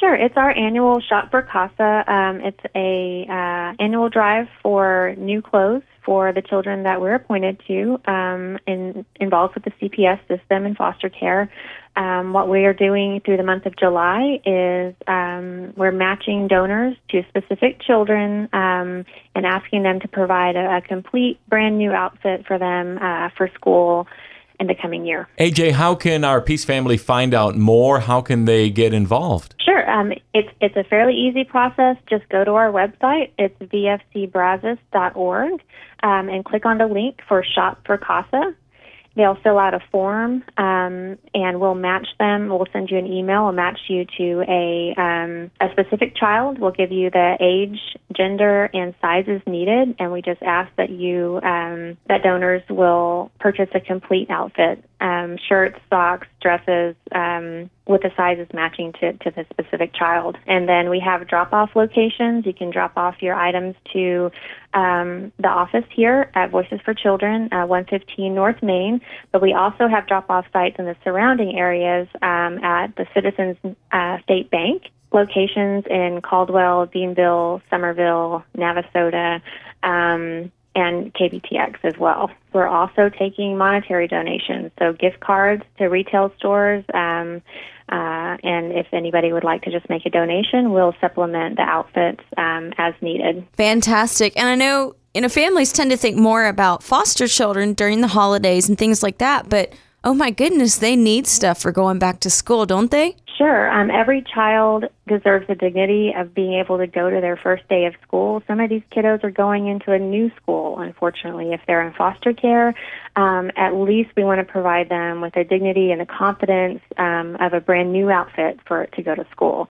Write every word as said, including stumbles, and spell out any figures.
Sure. It's our annual Shop for Casa. Um, it's a uh, annual drive for new clothes for the children that we're appointed to, um, in, involved with the C P S system and foster care. Um, what we are doing through the month of July is um, we're matching donors to specific children um, and asking them to provide a, a complete brand new outfit for them uh, for school in the coming year. A J, how can our Peace family find out more? How can they get involved? Sure. Um, it's it's a fairly easy process. Just go to our website. It's v f c brazos dot org um, and click on the link for Shop for Casa. They'll fill out a form, um, and we'll match them. We'll send you an email. We'll match you to a um, a specific child. We'll give you the age, gender, and sizes needed, and we just ask that you um, that donors will purchase a complete outfit, um, shirts, socks, dresses, um, with the sizes matching to, to the specific child. And then we have drop-off locations. You can drop off your items to um, the office here at Voices for Children, uh, one fifteen North Main. But we also have drop-off sites in the surrounding areas um, at the Citizens uh, State Bank, locations in Caldwell, Deanville, Somerville, Navasota, um, and K B T X as well. We're also taking monetary donations, so gift cards to retail stores, um, uh, and if anybody would like to just make a donation, we'll supplement the outfits um, as needed. Fantastic. And I know, you know, families tend to think more about foster children during the holidays and things like that, but oh my goodness, they need stuff for going back to school, don't they? Sure. Um, every child deserves the dignity of being able to go to their first day of school. Some of these kiddos are going into a new school, unfortunately. If they're in foster care, um, at least we want to provide them with the dignity and the confidence um, of a brand new outfit for to go to school.